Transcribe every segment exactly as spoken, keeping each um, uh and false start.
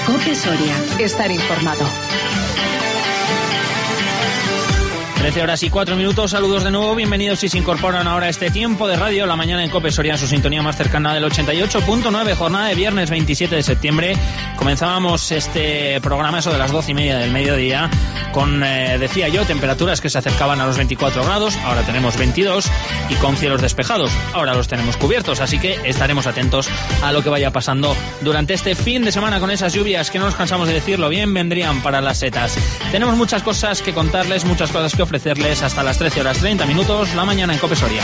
COPE Soria. Estar informado. trece horas y cuatro minutos, saludos de nuevo, bienvenidos si se incorporan ahora a este tiempo de radio, la mañana en COPE Soria en su sintonía más cercana del ochenta y ocho punto nueve, jornada de viernes veintisiete de septiembre. Comenzábamos este programa eso de las doce y media del mediodía con, eh, decía yo, temperaturas que se acercaban a los veinticuatro grados, ahora tenemos veintidós y con cielos despejados, ahora los tenemos cubiertos, así que estaremos atentos a lo que vaya pasando durante este fin de semana con esas lluvias que no nos cansamos de decirlo, bien vendrían para las setas. Tenemos muchas cosas que contarles, muchas cosas que ofrecerles hasta las trece horas treinta minutos, la mañana en COPE Soria.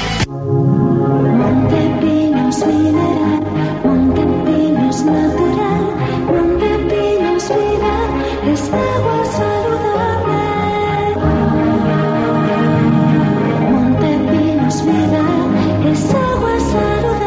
Montepinos mineral, Montepinos natural, Montepinos vida, es agua saludable. Montepinos vida, es agua saludable.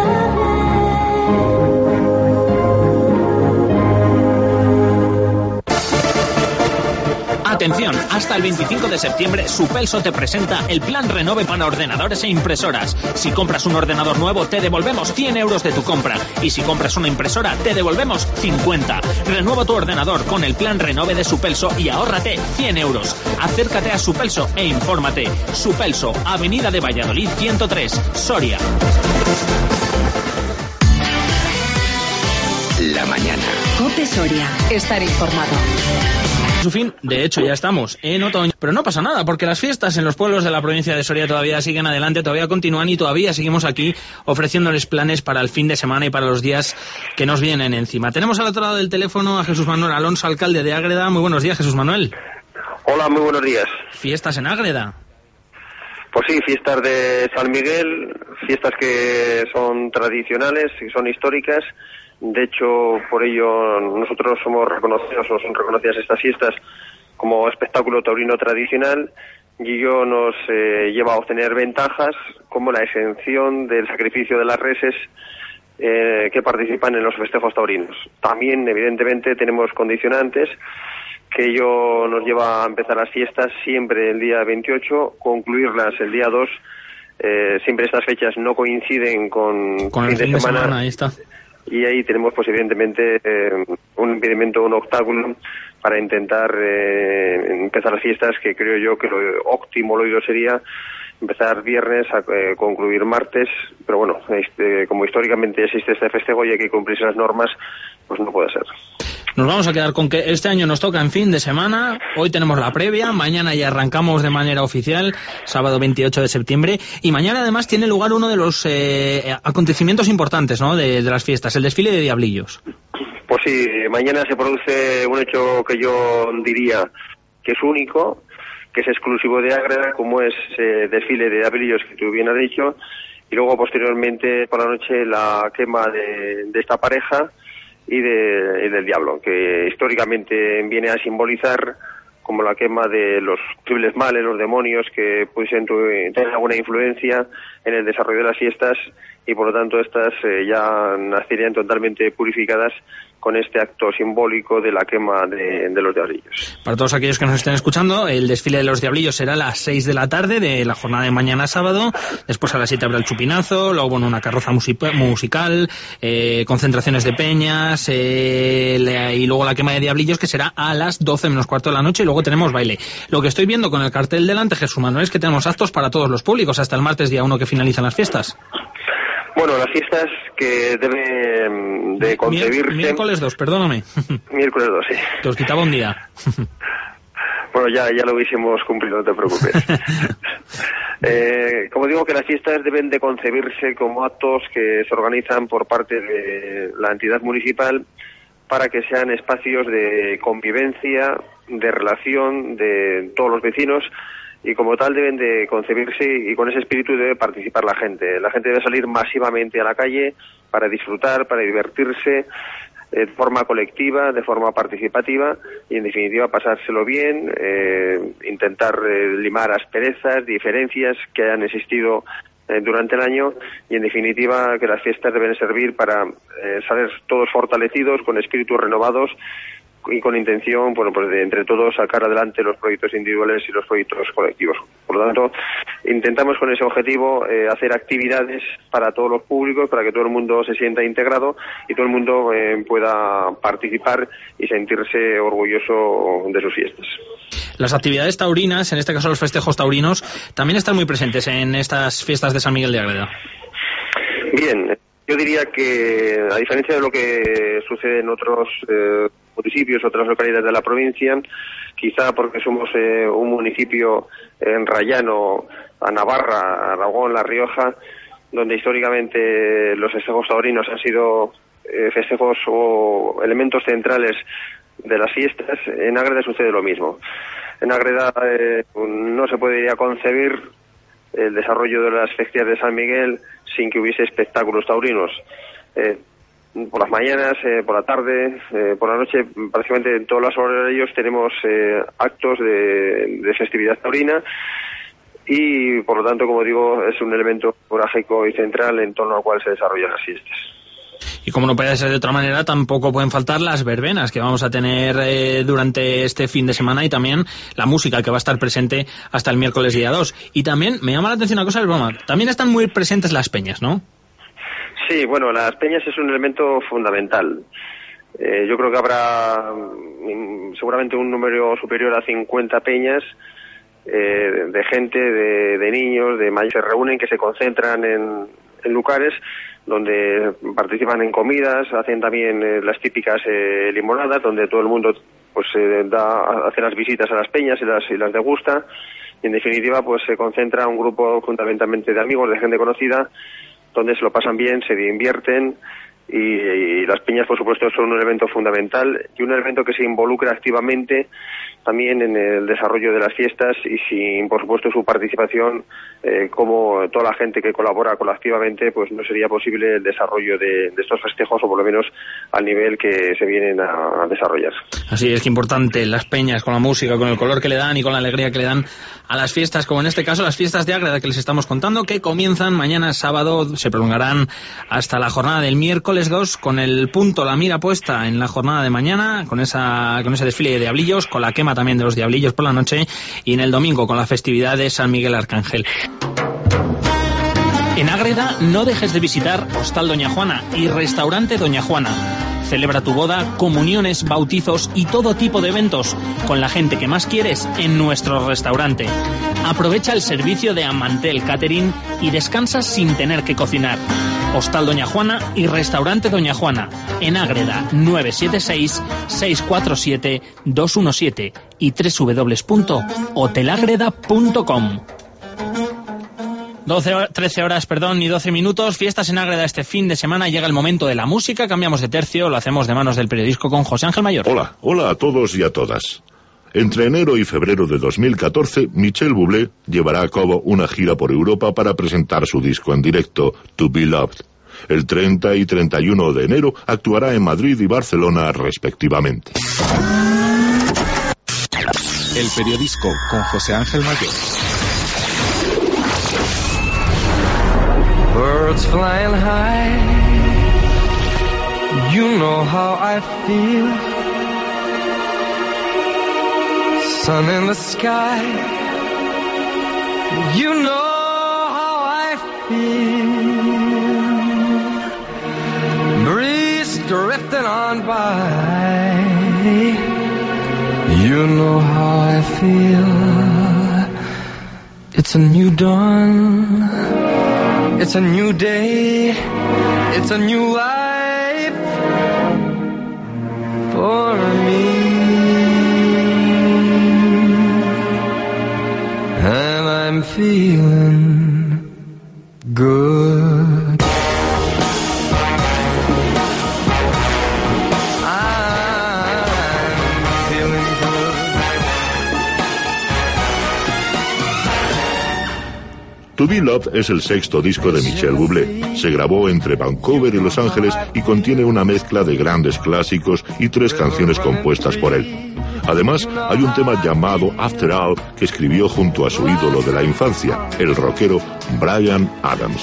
Atención, hasta el veinticinco de septiembre Supelso te presenta el plan Renove para ordenadores e impresoras. Si compras un ordenador nuevo te devolvemos cien euros de tu compra y si compras una impresora te devolvemos cincuenta. Renueva tu ordenador con el plan Renove de Supelso y ahórrate cien euros. Acércate a Supelso e infórmate. Supelso, Avenida de Valladolid ciento tres, Soria. La mañana. COPE Soria. Estar informado. Su fin, de hecho ya estamos en otoño, pero no pasa nada porque las fiestas en los pueblos de la provincia de Soria todavía siguen adelante, todavía continúan y todavía seguimos aquí ofreciéndoles planes para el fin de semana y para los días que nos vienen encima. Tenemos al otro lado del teléfono a Jesús Manuel Alonso, alcalde de Ágreda. Muy buenos días, Jesús Manuel. Hola, muy buenos días. ¿Fiestas en Ágreda? Pues sí, fiestas de San Miguel, fiestas que son tradicionales y son históricas. De hecho, por ello nosotros somos reconocidos o son reconocidas estas fiestas como espectáculo taurino tradicional y ello nos eh, lleva a obtener ventajas como la exención del sacrificio de las reses eh, que participan en los festejos taurinos. También, evidentemente, tenemos condicionantes que ello nos lleva a empezar las fiestas siempre el día veintiocho, concluirlas el día dos. Eh, siempre estas fechas no coinciden con, con el fin de, de semana. semana. Ahí está. Y ahí tenemos, pues evidentemente, eh, un impedimento, un obstáculo para intentar eh, empezar las fiestas, que creo yo que lo óptimo, lo ideal sería empezar viernes a eh, concluir martes, pero bueno, este, como históricamente existe este festejo y hay que cumplirse las normas, pues no puede ser. Nos vamos a quedar con que este año nos toca en fin de semana, hoy tenemos la previa, mañana ya arrancamos de manera oficial, sábado veintiocho de septiembre, y mañana además tiene lugar uno de los eh, acontecimientos importantes, ¿no?, de, de las fiestas, el desfile de diablillos. Pues sí, mañana se produce un hecho que yo diría que es único, que es exclusivo de Ágreda, como es eh, desfile de diablillos que tú bien has dicho, y luego posteriormente por la noche la quema de, de esta pareja y, de, y del diablo, que históricamente viene a simbolizar como la quema de los posibles males, los demonios que pudiesen tener alguna influencia en el desarrollo de las fiestas y por lo tanto estas eh, ya nacerían totalmente purificadas con este acto simbólico de la quema de, de los diablillos. Para todos aquellos que nos estén escuchando, el desfile de los diablillos será a las seis de la tarde de la jornada de mañana sábado, después a las siete habrá el chupinazo, luego bueno, una carroza music- musical, eh, concentraciones de peñas, eh, le, y luego la quema de diablillos que será a las doce menos cuarto de la noche y luego tenemos baile. Lo que estoy viendo con el cartel delante, Jesús Manuel, es que tenemos actos para todos los públicos hasta el martes día uno que finalizan las fiestas. Bueno, las fiestas que deben de concebirse... Miércoles dos, perdóname. Miércoles dos, sí. Te os quitaba un día. Bueno, ya, ya lo hubiésemos cumplido, no te preocupes. eh, como digo, que las fiestas deben de concebirse como actos que se organizan por parte de la entidad municipal para que sean espacios de convivencia, de relación de todos los vecinos, y como tal deben de concebirse y con ese espíritu debe participar la gente. La gente debe salir masivamente a la calle para disfrutar, para divertirse de forma colectiva, de forma participativa y en definitiva pasárselo bien, eh, intentar eh, limar asperezas, diferencias que hayan existido eh, durante el año y en definitiva que las fiestas deben servir para eh, salir todos fortalecidos, con espíritus renovados, y con intención, bueno, pues de entre todos sacar adelante los proyectos individuales y los proyectos colectivos. Por lo tanto, intentamos con ese objetivo eh, hacer actividades para todos los públicos, para que todo el mundo se sienta integrado y todo el mundo eh, pueda participar y sentirse orgulloso de sus fiestas. Las actividades taurinas, en este caso los festejos taurinos, también están muy presentes en estas fiestas de San Miguel de Ágreda. Bien, yo diría que, a diferencia de lo que sucede en otros eh, municipios, otras localidades de la provincia, quizá porque somos eh, un municipio en rayano a Navarra, Aragón, La Rioja, donde históricamente los festejos taurinos han sido eh, festejos o elementos centrales de las fiestas, en Ágreda sucede lo mismo. En Ágreda eh, no se podría concebir el desarrollo de las festividades de San Miguel sin que hubiese espectáculos taurinos. Eh, por las mañanas, eh, por la tarde, eh, por la noche, prácticamente en todas las horarios tenemos eh, actos de, de festividad taurina y, por lo tanto, como digo, es un elemento neurálgico y central en torno al cual se desarrollan las fiestas. Y como no puede ser de otra manera, tampoco pueden faltar las verbenas que vamos a tener eh, durante este fin de semana y también la música que va a estar presente hasta el miércoles día dos. Y también me llama la atención una cosa, broma, también están muy presentes las peñas, ¿no? Sí, bueno, las peñas es un elemento fundamental. Eh, yo creo que habrá mm, seguramente un número superior a cincuenta peñas eh, de gente, de, de niños, de mayores, se reúnen, que se concentran en, en lugares donde participan en comidas, hacen también eh, las típicas eh, limonadas, donde todo el mundo pues eh, da hace las visitas a las peñas y las, y las degusta. Y en definitiva, pues se concentra un grupo fundamentalmente de amigos, de gente conocida, donde se lo pasan bien, se divierten y, y las peñas, por supuesto, son un elemento fundamental y un elemento que se involucra activamente también en el desarrollo de las fiestas y sin, por supuesto, su participación, eh, como toda la gente que colabora colectivamente, pues no sería posible el desarrollo de, de estos festejos, o por lo menos al nivel que se vienen a, a desarrollar. Así es, que importante las peñas, con la música, con el color que le dan y con la alegría que le dan a las fiestas, como en este caso las fiestas de Ágreda que les estamos contando, que comienzan mañana sábado, se prolongarán hasta la jornada del miércoles dos, con el punto, la mira puesta en la jornada de mañana, con esa con ese desfile de diablillos, con la quema también de los diablillos por la noche, y en el domingo con la festividad de San Miguel Arcángel. En Ágreda no dejes de visitar Hostal Doña Juana y Restaurante Doña Juana. Celebra tu boda, comuniones, bautizos y todo tipo de eventos con la gente que más quieres en nuestro restaurante. Aprovecha el servicio de Amantel Catering y descansa sin tener que cocinar. Hostal Doña Juana y Restaurante Doña Juana, en Ágreda, nueve siete seis, seis cuatro siete, dos uno siete y doble u doble u doble u punto hotel ágreda punto com. doce, trece horas, perdón, y doce minutos, fiestas en Ágreda este fin de semana, llega el momento de la música, cambiamos de tercio, lo hacemos de manos del periodisco con José Ángel Mayor. Hola, hola a todos y a todas. Entre enero y febrero de dos mil catorce, Michel Bublé llevará a cabo una gira por Europa para presentar su disco en directo, To Be Loved. El treinta y treinta y uno de enero actuará en Madrid y Barcelona respectivamente. El periodisco con José Ángel Mayor. Birds flying high, you know how I feel. Sun in the sky, you know how I feel. Breeze drifting on by, you know how I feel. It's a new dawn, it's a new day, it's a new life for me. And I'm feeling good. I'm feeling good. To Be Loved es el sexto disco de Michel Bublé. Se grabó entre Vancouver y Los Ángeles y contiene una mezcla de grandes clásicos y tres canciones compuestas por él. Además, hay un tema llamado After All que escribió junto a su ídolo de la infancia, el rockero Bryan Adams.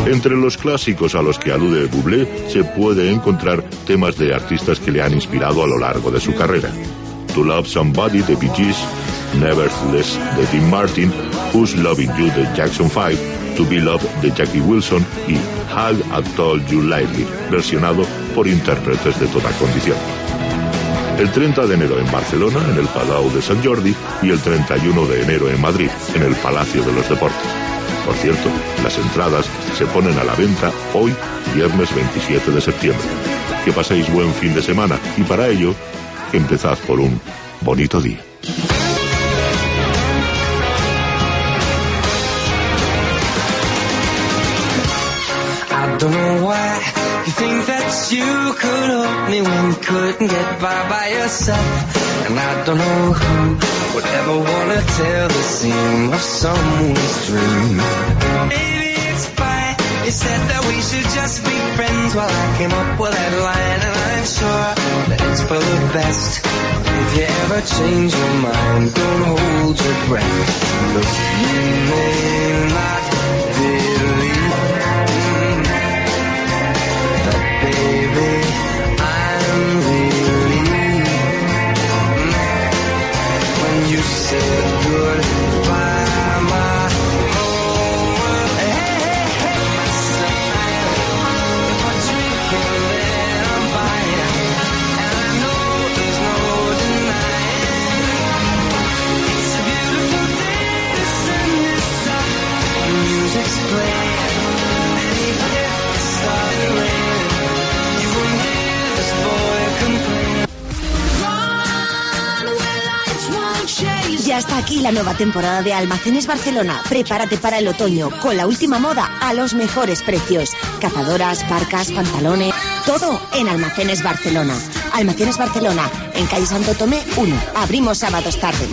Entre los clásicos a los que alude Bublé se puede encontrar temas de artistas que le han inspirado a lo largo de su carrera. To Love Somebody de Bee Gees, Nevertheless de Dean Martin, Who's Loving You de Jackson five, To Be Loved de Jackie Wilson y How I Told You Lately, versionado por intérpretes de toda condición. El treinta de enero en Barcelona, en el Palau de Sant Jordi, y el treinta y uno de enero en Madrid, en el Palacio de los Deportes. Por cierto, las entradas se ponen a la venta hoy, viernes veintisiete de septiembre. Que paséis buen fin de semana y para ello, empezad por un bonito día. I don't know why you think that you could help me when you couldn't get by by yourself. And I don't know who would ever wanna tell the seam of someone's dream. Maybe it's fine. You said that we should just be friends. Well, I came up with that line, and I'm sure that it's for the best. If you ever change your mind, don't hold your breath. Look, you may not believe. Baby, I'm relieved when you said goodbye, my whole world. Hey, hey, hey, my smile, if I drink and then I'm buying, and I know there's no denying, it's a beautiful day to send this up. The music's playing, and you get the starting rain. Ya está aquí la nueva temporada de Almacenes Barcelona. Prepárate para el otoño con la última moda a los mejores precios. Cazadoras, parcas, pantalones, todo en Almacenes Barcelona. Almacenes Barcelona, en calle Santo Tomé uno. Abrimos sábados tarde.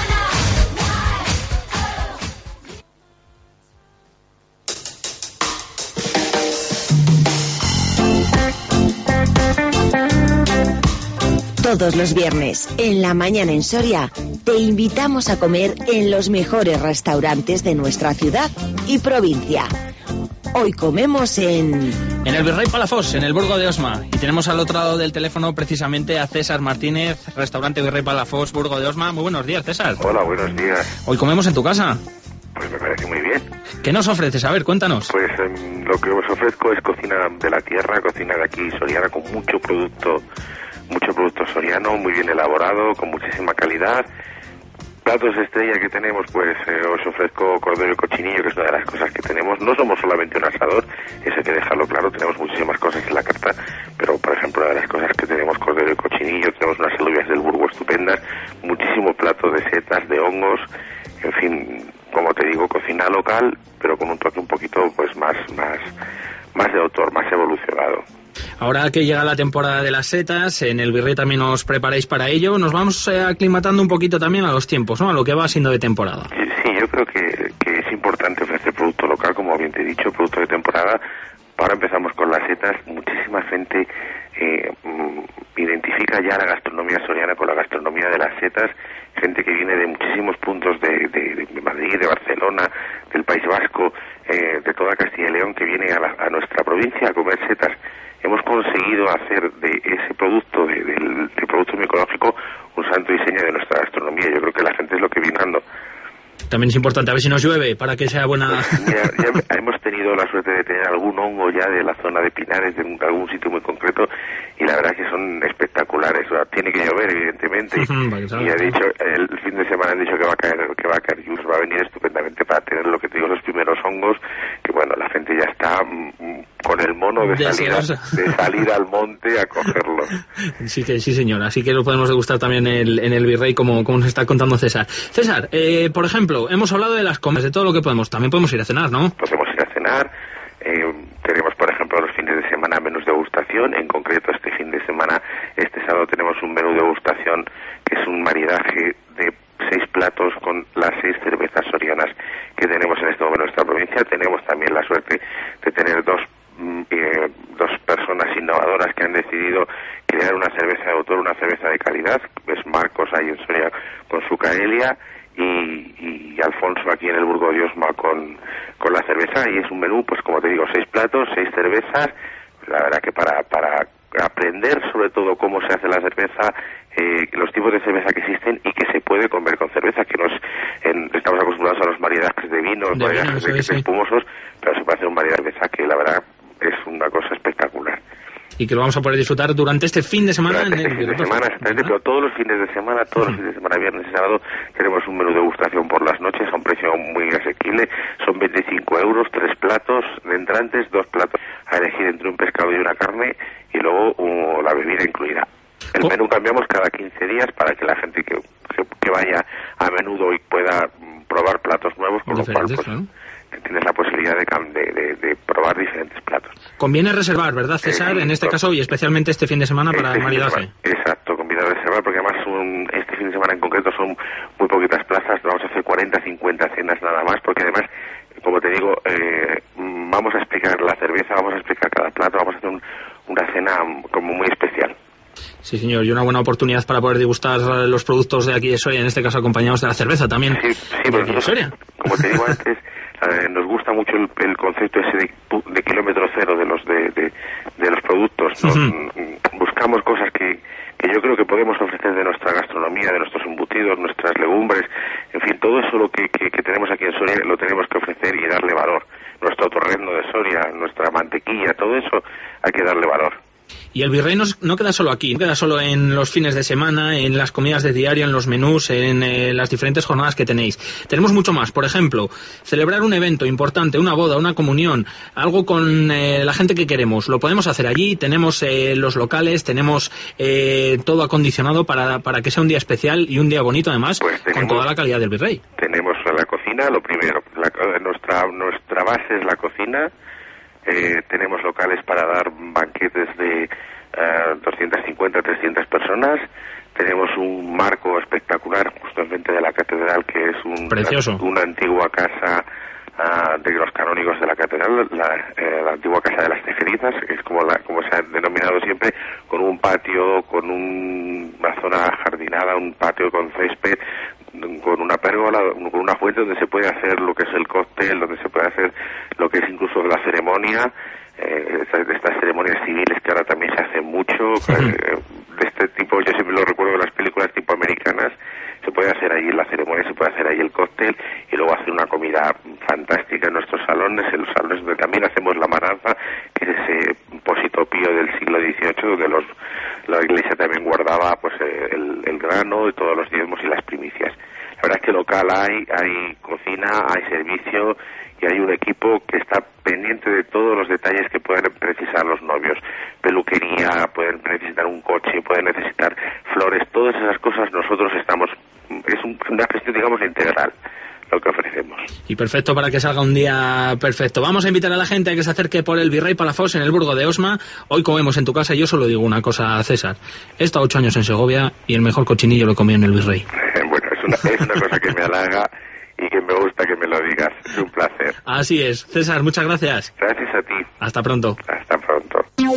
Todos los viernes, en la mañana en Soria, te invitamos a comer en los mejores restaurantes de nuestra ciudad y provincia. Hoy comemos en... En el Virrey Palafox, en el Burgo de Osma. Y tenemos al otro lado del teléfono precisamente a César Martínez, restaurante Virrey Palafox, Burgo de Osma. Muy buenos días, César. Hola, buenos días. Hoy comemos en tu casa. Pues me parece muy bien. ¿Qué nos ofreces? A ver, cuéntanos. Pues eh, lo que os ofrezco es cocina de la tierra, cocina de aquí soriana, con mucho producto, mucho producto soriano, muy bien elaborado, con muchísima calidad. Platos estrella que tenemos, pues eh, os ofrezco cordero y cochinillo, que es una de las cosas que tenemos. No somos solamente un asador, eso hay que dejarlo claro, tenemos muchísimas cosas en la carta, pero por ejemplo, una de las cosas que tenemos, cordero y cochinillo, tenemos unas alubias del Burgo estupendas, muchísimo plato de setas, de hongos, en fin, como te digo, cocina local, pero con un toque un poquito pues más, más, más de autor, más evolucionado. Ahora que llega la temporada de las setas, en el Virrey también os preparáis para ello. Nos vamos eh, aclimatando un poquito también a los tiempos, ¿no? A lo que va siendo de temporada. Sí, sí, yo creo que, que es importante ofrecer producto local, como bien te he dicho, producto de temporada. Ahora empezamos con las setas. Muchísima gente eh, identifica ya la gastronomía soriana con la gastronomía de las setas. Gente que viene de muchísimos puntos de, de, de Madrid, de Barcelona, del País Vasco, eh, de toda Castilla y León, que viene a, la, a nuestra provincia a comer setas. Hemos conseguido hacer de ese producto, de, del, del producto micológico, un santo diseño de nuestra gastronomía. Yo creo que la gente es lo que viene dando. También es importante, a ver si nos llueve, para que sea buena... Pues ya, ya hemos tenido la suerte de tener algún hongo ya de la zona de Pinares, de algún sitio muy concreto, y la verdad que son espectaculares. O sea, tiene que llover, evidentemente, y ha dicho, el fin de semana han dicho que va a caer, que va a caer lluvia, va a venir estupendamente para tener lo que te digo, los primeros hongos, que bueno, la gente ya está mm, con el mono de salir, a, de salir al monte a cogerlos. Sí, que sí, señor, así que lo podemos degustar también en el, en el Virrey, como, como nos está contando César. César, eh, por ejemplo, hemos hablado de las comidas, de todo lo que podemos, también podemos ir a cenar, ¿no? Podemos ir a cenar, eh, tenemos por ejemplo los fines de semana menús de degustación, en concreto este fin de semana, este sábado tenemos un menú de degustación que es un maridaje de seis platos con las seis cervezas sorianas que tenemos en este momento en nuestra provincia. Tenemos también la suerte de tener dos eh, dos personas innovadoras que han decidido crear una cerveza de autor, una cerveza de calidad, es Marcos ahí en Soria con su Caelia, y, y Alfonso aquí en el Burgo de Osma con, con la cerveza, y es un menú, pues como te digo, seis platos, seis cervezas. La verdad que para, para aprender sobre todo cómo se hace la cerveza, eh, los tipos de cerveza que existen y que se puede comer con cerveza, que nos en, estamos acostumbrados a los maridajes de vinos, de maridajes vino, de, sí, de espumosos, pero se puede hacer un maridaje de cerveza que la verdad es una cosa espectacular. Y que lo vamos a poder disfrutar durante este fin de semana. Durante este fin de semana, exactamente, pero todos los fines de semana, todos los fines de semana, viernes y sábado, tenemos un menú de degustación por las noches a un precio muy asequible. Son veinticinco euros, tres platos de entrantes, dos platos a elegir entre un pescado y una carne, y luego uh, la bebida incluida. El menú cambiamos cada quince días para que la gente que, que, que vaya a menudo y pueda mm, probar platos nuevos, con lo cual pues, ¿no? tienes la posibilidad de, de, de, de probar diferentes platos. Conviene reservar, ¿verdad, César? Eh, en este caso, y especialmente este fin de semana para este el maridaje. Exacto, conviene reservar, porque además un, este fin de semana en concreto son muy poquitas plazas. Vamos a hacer cuarenta, cincuenta cenas nada más, porque además, como te digo, eh, vamos a explicar la cerveza, vamos a explicar cada plato, vamos a hacer un, una cena como muy especial. Sí, señor, y una buena oportunidad para poder degustar los productos de aquí de Soria, en este caso acompañados de la cerveza también. Sí, sí, pero nosotros, Soria. Como te digo antes, eh, nos gusta mucho el, el concepto ese de, de kilómetro cero de los de, de, de los productos. Nos, uh-huh. Buscamos cosas que, que yo creo que podemos ofrecer de nuestra gastronomía, de nuestros embutidos, nuestras legumbres, en fin, todo eso lo que, que, que tenemos aquí en Soria lo tenemos que ofrecer y darle valor. Nuestro torrendo de Soria, nuestra mantequilla, todo eso hay que darle valor. Y el Virrey no, no queda solo aquí, no queda solo en los fines de semana, en las comidas de diario, en los menús, en eh, las diferentes jornadas que tenéis. Tenemos mucho más. Por ejemplo, celebrar un evento importante, una boda, una comunión, algo con eh, la gente que queremos. Lo podemos hacer allí, tenemos eh, los locales, tenemos eh, todo acondicionado para, para que sea un día especial y un día bonito, además, pues tenemos, con toda la calidad del Virrey. Tenemos la cocina, lo primero. La, nuestra, nuestra base es la cocina. Eh, tenemos locales para dar banquetes de uh, doscientas cincuenta, trescientas personas. Tenemos un marco espectacular justo enfrente de la catedral, que es un, Precioso. Una, una antigua casa uh, de los canónigos de la catedral, la, eh, la antigua casa de las Tejerizas, que es como, la, como se ha denominado siempre, con un patio, con un, una zona jardinada, un patio con césped, con una pérgola, con una fuente donde se puede hacer lo que es el cóctel, donde se puede hacer lo que es incluso la ceremonia, eh, estas, estas ceremonias civiles que ahora también se hacen mucho, sí. eh, de este tipo, yo siempre lo recuerdo de las películas tipo americanas, se puede hacer ahí la ceremonia, se puede hacer ahí el cóctel y luego hacer una comida fantástica en nuestros salones, en los salones donde también hacemos la maranza, que es ese pósito pío del siglo dieciocho, donde los, la iglesia también guardaba pues el, el grano y todos los diezmos y las primicias. La verdad es que local hay, hay cocina, hay servicio y hay un equipo que está pendiente de todos los detalles que pueden precisar los novios. Peluquería, pueden necesitar un coche, pueden necesitar flores, todas esas cosas nosotros estamos, es un, una gestión digamos integral lo que ofrecemos. Y perfecto para que salga un día perfecto. Vamos a invitar a la gente a que se acerque por el Virrey Palafox en el Burgo de Osma. Hoy comemos en tu casa y yo solo digo una cosa, César. He estado ocho años en Segovia y el mejor cochinillo lo comí en el Virrey. Bueno, es una, es una cosa que me halaga y que me gusta que me lo digas. Es un placer. Así es. César, muchas gracias. Gracias a ti. Hasta pronto. Hasta pronto.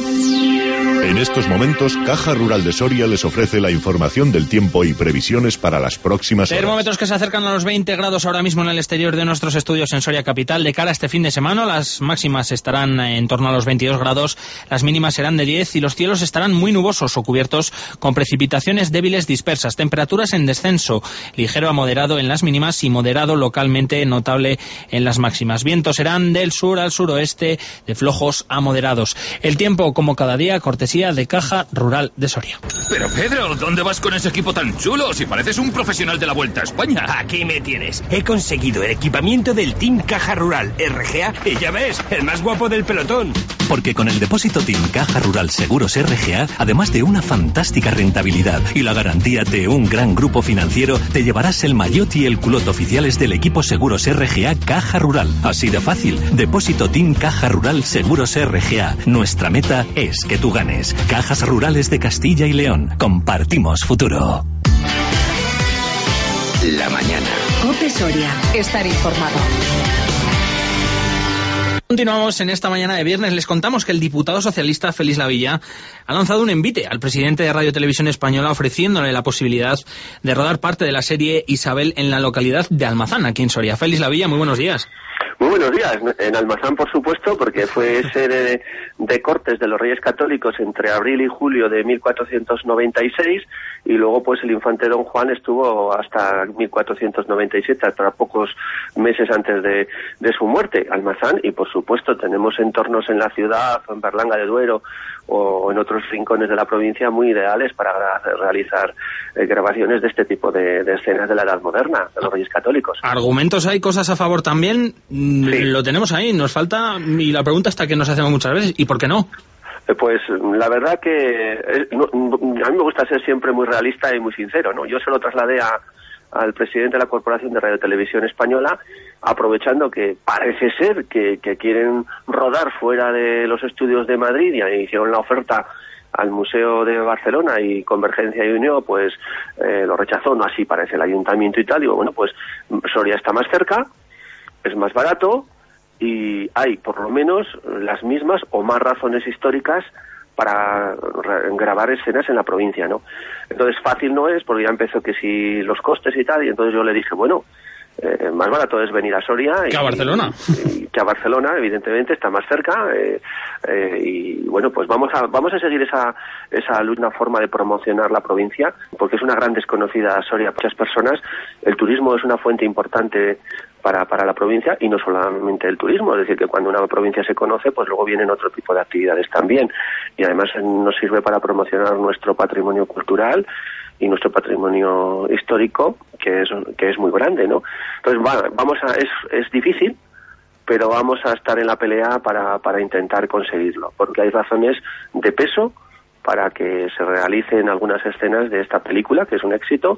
En estos momentos, Caja Rural de Soria les ofrece la información del tiempo y previsiones para las próximas horas. Termómetros que se acercan a los veinte grados ahora mismo en el exterior de nuestros estudios en Soria Capital. De cara a este fin de semana, las máximas estarán en torno a los veintidós grados, las mínimas serán de diez y los cielos estarán muy nubosos o cubiertos con precipitaciones débiles dispersas. Temperaturas en descenso, ligero a moderado en las mínimas y moderado localmente notable en las máximas. Vientos serán del sur al suroeste, de flojos a moderados. El tiempo, como cada día, cortesía de Caja Rural de Soria. Pero Pedro, ¿dónde vas con ese equipo tan chulo? Si pareces un profesional de la Vuelta a España. Aquí me tienes. He conseguido el equipamiento del Team Caja Rural R G A y ya ves, el más guapo del pelotón. Porque con el depósito Team Caja Rural Seguros R G A, además de una fantástica rentabilidad y la garantía de un gran grupo financiero, te llevarás el maillot y el culot oficiales del equipo Seguros R G A Caja Rural. Así de fácil. Depósito Team Caja Rural Seguros R G A. Nuestra meta es que tú ganes. Cajas Rurales de Castilla y León. Compartimos futuro. La mañana. COPE Soria. Estar informado. Continuamos en esta mañana de viernes. Les contamos que el diputado socialista Félix Lavilla ha lanzado un envite al presidente de Radio Televisión Española ofreciéndole la posibilidad de rodar parte de la serie Isabel en la localidad de Almazán, aquí en Soria. Félix Lavilla, muy buenos días. Muy buenos días. En Almazán, por supuesto, porque fue serie de, de cortes de los Reyes Católicos entre abril y julio de mil cuatrocientos noventa y seis, y luego pues el infante Don Juan estuvo hasta mil cuatrocientos noventa y siete, hasta pocos meses antes de, de su muerte. Almazán, y por supuesto tenemos entornos en la ciudad, o en Berlanga de Duero, o en otros rincones de la provincia muy ideales para realizar eh, grabaciones de este tipo de, de escenas de la Edad Moderna, de los Reyes Católicos. Argumentos hay, cosas a favor también, sí. Lo tenemos ahí, nos falta, y la pregunta está que nos hacemos muchas veces, ¿y por qué no? Pues la verdad que es, no, a mí me gusta ser siempre muy realista y muy sincero, ¿no? Yo se lo trasladé a, al presidente de la Corporación de Radio Televisión Española, aprovechando que parece ser que, que quieren rodar fuera de los estudios de Madrid, y hicieron la oferta al Museo de Barcelona, y Convergencia y Unió pues eh, lo rechazó, no así parece el ayuntamiento y tal. Digo, bueno, pues Soria está más cerca, es más barato, y hay por lo menos las mismas o más razones históricas para grabar escenas en la provincia, ¿no? Entonces fácil no es, porque ya empezó que si los costes y tal, y entonces yo le dije, bueno, eh, más barato es venir a Soria que y, a Barcelona y, que a Barcelona, evidentemente está más cerca, eh, eh, y bueno, pues vamos a vamos a seguir esa esa una forma de promocionar la provincia, porque es una gran desconocida Soria para muchas personas. El turismo es una fuente importante para para la provincia, y no solamente el turismo, es decir, que cuando una provincia se conoce, pues luego vienen otro tipo de actividades también, y además nos sirve para promocionar nuestro patrimonio cultural y nuestro patrimonio histórico, que es que es muy grande, ¿no? Entonces va, vamos a es es difícil, pero vamos a estar en la pelea para para intentar conseguirlo, porque hay razones de peso para que se realicen algunas escenas de esta película, que es un éxito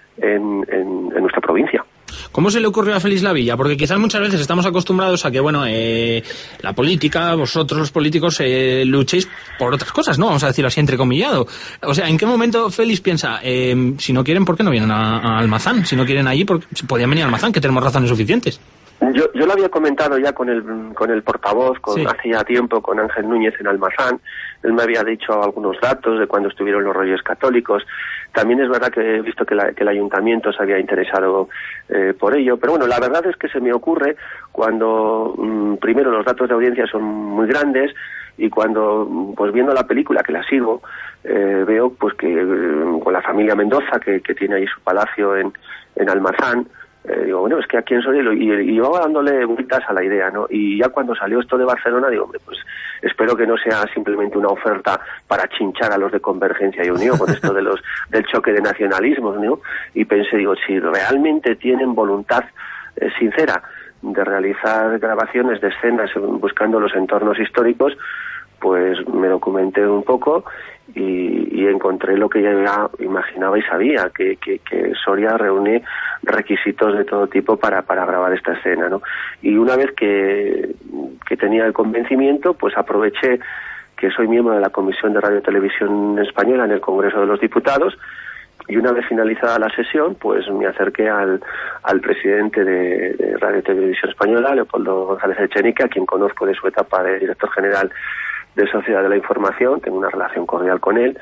en, en, en nuestra provincia. ¿Cómo se le ocurrió a Félix Lavilla? Porque quizás muchas veces estamos acostumbrados a que, bueno, eh, la política, vosotros los políticos, eh, luchéis por otras cosas, ¿no? Vamos a decirlo así, entrecomillado. O sea, ¿en qué momento Félix piensa, eh, si no quieren, ¿por qué no vienen a, a Almazán? Si no quieren allí, ¿por qué podían venir a Almazán, que tenemos razones suficientes? Yo, yo lo había comentado ya con el con el portavoz, con, sí. hace ya tiempo, con Ángel Núñez en Almazán. Él me había dicho algunos datos de cuando estuvieron los Reyes Católicos. También es verdad que he visto que, la, que el ayuntamiento se había interesado eh, por ello. Pero bueno, la verdad es que se me ocurre cuando, mmm, primero, los datos de audiencia son muy grandes, y cuando, pues viendo la película, que la sigo, eh, veo pues que eh, con la familia Mendoza, que, que tiene ahí su palacio en, en Almazán, Eh, digo, bueno, es que aquí en Soria, y, y iba dándole vueltas a la idea, ¿no? Y ya cuando salió esto de Barcelona, digo, hombre, pues espero que no sea simplemente una oferta para chinchar a los de Convergencia y Unión con esto de los del choque de nacionalismos, ¿no? Y pensé, digo, si realmente tienen voluntad eh, sincera de realizar grabaciones de escenas buscando los entornos históricos, pues me documenté un poco y, y encontré lo que ya imaginaba y sabía, que, que, que Soria reúne requisitos de todo tipo para, para grabar esta escena, ¿no? Y una vez que, que tenía el convencimiento, pues aproveché que soy miembro de la Comisión de Radio y Televisión Española en el Congreso de los Diputados, y una vez finalizada la sesión, pues me acerqué al, al presidente de, de Radio y Televisión Española, Leopoldo González Echenique, a quien conozco de su etapa de director general de Sociedad de la Información, tengo una relación cordial con él,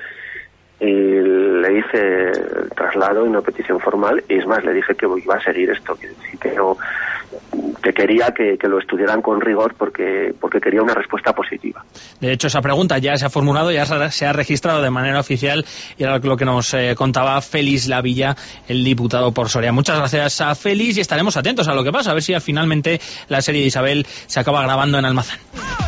y le hice el traslado y una petición formal, y es más, le dije que iba a seguir esto, que, que no, que quería que, que lo estudiaran con rigor, porque porque quería una respuesta positiva. De hecho, esa pregunta ya se ha formulado, ya se ha registrado de manera oficial, y era lo que nos eh, contaba Félix Lavilla, el diputado por Soria. Muchas gracias a Félix, y estaremos atentos a lo que pasa, a ver si finalmente la serie de Isabel se acaba grabando en Almazán.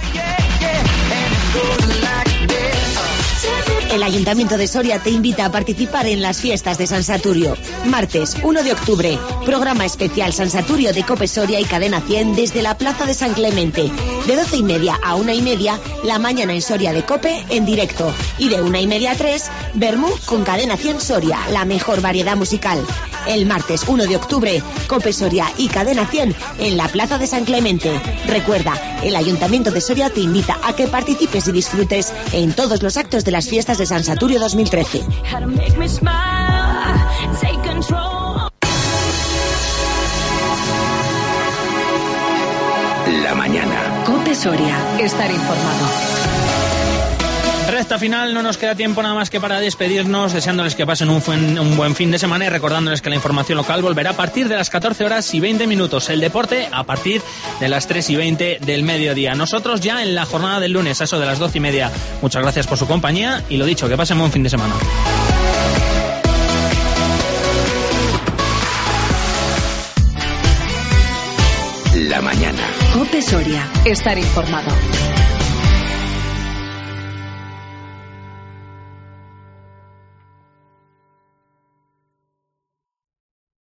El Ayuntamiento de Soria te invita a participar en las fiestas de San Saturio. Martes uno de octubre, programa especial San Saturio de Cope Soria y Cadena cien desde la Plaza de San Clemente. De doce y media a una y media, la mañana en Soria de Cope en directo. Y de una y media a tres, Bermú con Cadena cien Soria, la mejor variedad musical. El martes uno de octubre, Cope Soria y Cadena cien en la Plaza de San Clemente. Recuerda, el Ayuntamiento de Soria te invita a que participes y disfrutes en todos los actos de las fiestas de San Saturio dos mil trece. La mañana. Cope Soria, estar informado. Recta final, no nos queda tiempo nada más que para despedirnos, deseándoles que pasen un buen, un buen fin de semana y recordándoles que la información local volverá a partir de las catorce horas y veinte minutos. El deporte a partir de las tres y veinte del mediodía. Nosotros ya en la jornada del lunes, a eso de las doce y media. Muchas gracias por su compañía y lo dicho, que pasen un buen fin de semana. La mañana. COPE Soria, estar informado.